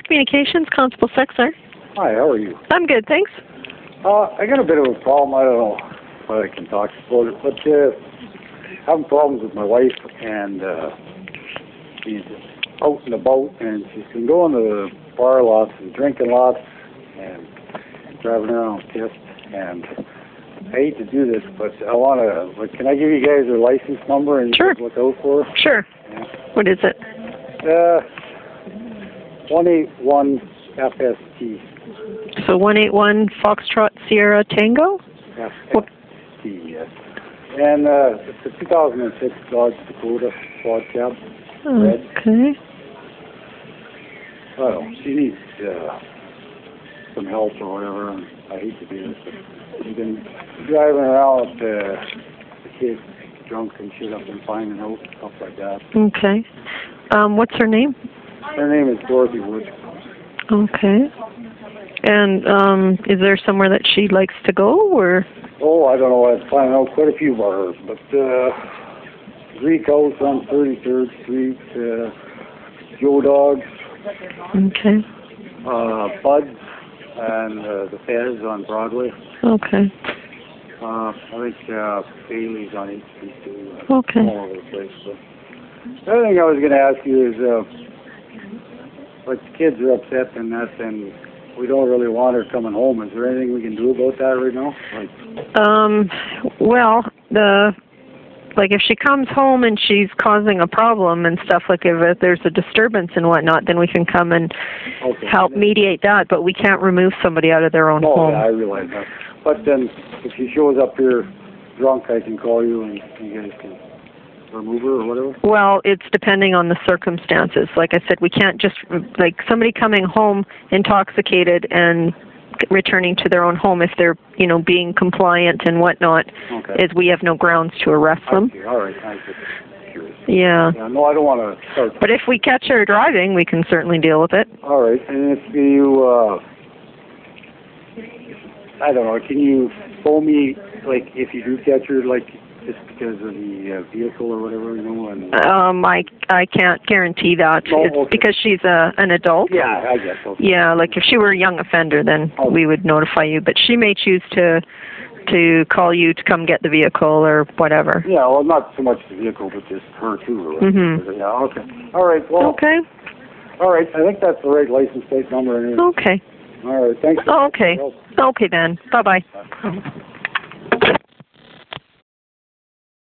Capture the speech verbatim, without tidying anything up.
Communications, Constable Sexer. Hi, how are you? I'm good, thanks. Uh, I got a bit of a problem. I don't know what I can talk about it, but uh, having problems with my wife, and uh, she's out and about, and she's been going to the bar lots and drinking lots and driving around pissed. And I hate to do this, but I want to. Like, can I give you guys her license number and Sure. you can look out for her? Sure. Yeah. What is it? Uh, one eight one F S T. So one eight one Foxtrot Sierra Tango? F S T, yes. And uh, it's a two thousand six Dodge Dakota quad cab. Red. Okay. Well, she needs uh, some help or whatever, and I hate to do this, but she's been driving around with uh, the kids drunk and shit up and finding out, stuff like that. Okay. Um, what's her name? Her name is Dorothy Wood. Okay. And um, is there somewhere that she likes to go, or? Oh, I don't know. I find out quite a few about her, but uh, Greek House on thirty-third Street, uh, Joe Dogs, Okay. uh, Bud's, and uh, the Fez on Broadway. Okay. Uh, I think uh, Bailey's on eighth Street too. Okay. All over the place. So. The other thing I was going to ask you is, uh, like the kids are upset and that, and we don't really want her coming home. Is there anything we can do about that right now? Like, Um, well, the, like if she comes home and she's causing a problem and stuff, like if, if there's a disturbance and whatnot, then we can come and okay. help mediate that, but we can't remove somebody out of their own oh, home. yeah, I realize that. But then, if she shows up here drunk, I can call you and you guys can remove her or whatever? Well, it's depending on the circumstances. Like I said, we can't just, like somebody coming home intoxicated and returning to their own home, if they're, you know, being compliant and whatnot, okay. is we have no grounds to arrest them. I see. All right, I'm just curious. Yeah. Yeah. No, I don't want to start. But if we catch her driving, we can certainly deal with it. All right, and if you, uh, I don't know, can you phone me, like, if you do catch her, like, just because of the uh, vehicle or whatever, you know? And, um, I I can't guarantee that. No, it's okay. because she's a an adult. yeah, I guess so. Yeah, like if she were a young offender, then Oh. we would notify you. But she may choose to to call you to come get the vehicle or whatever. Yeah, well, not so much the vehicle, but just her too. Or Mhm. Yeah, okay. All right, well, Okay. all right, I think that's the right license plate number. Anyway. Okay. All right, thanks. Okay. Okay then. Bye bye.